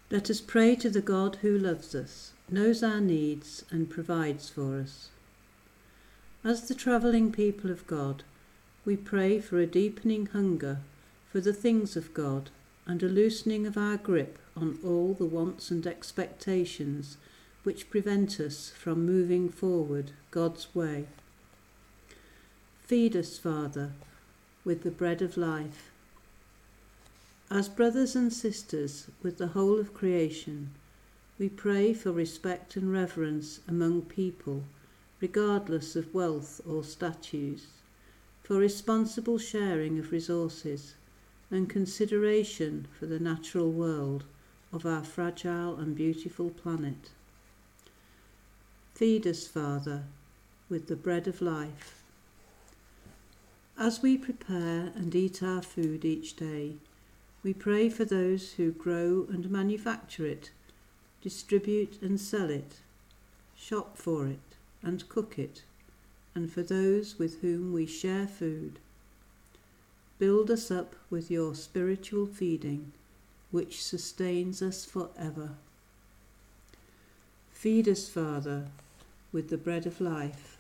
Let us pray to the God who loves us, knows our needs and provides for us. As the travelling people of God, we pray for a deepening hunger for the things of God and a loosening of our grip on all the wants and expectations which prevent us from moving forward God's way. Feed us, Father, with the bread of life. As brothers and sisters with the whole of creation, we pray for respect and reverence among people, regardless of wealth or status, for responsible sharing of resources and consideration for the natural world of our fragile and beautiful planet. Feed us, Father, with the bread of life. As we prepare and eat our food each day, we pray for those who grow and manufacture it, distribute and sell it, shop for it and cook it, and for those with whom we share food. Build us up with your spiritual feeding, which sustains us forever. Feed us, Father, with the bread of life.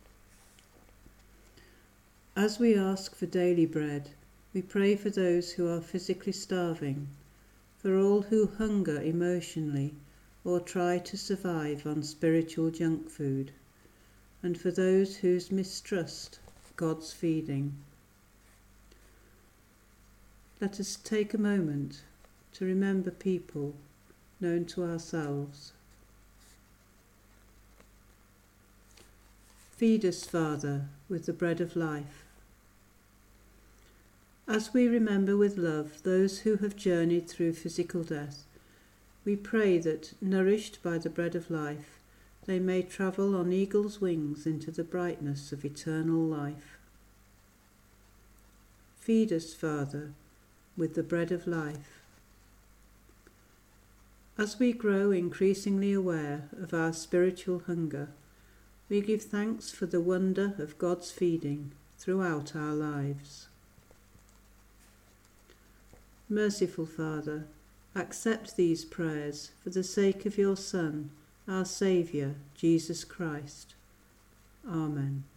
As we ask for daily bread, we pray for those who are physically starving, for all who hunger emotionally or try to survive on spiritual junk food, and for those who mistrust God's feeding. Let us take a moment to remember people known to ourselves. Feed us, Father, with the bread of life. As we remember with love those who have journeyed through physical death, we pray that, nourished by the bread of life, they may travel on eagle's wings into the brightness of eternal life. Feed us, Father, with the bread of life. As we grow increasingly aware of our spiritual hunger, we give thanks for the wonder of God's feeding throughout our lives. Merciful Father, accept these prayers for the sake of your Son, our Saviour, Jesus Christ. Amen.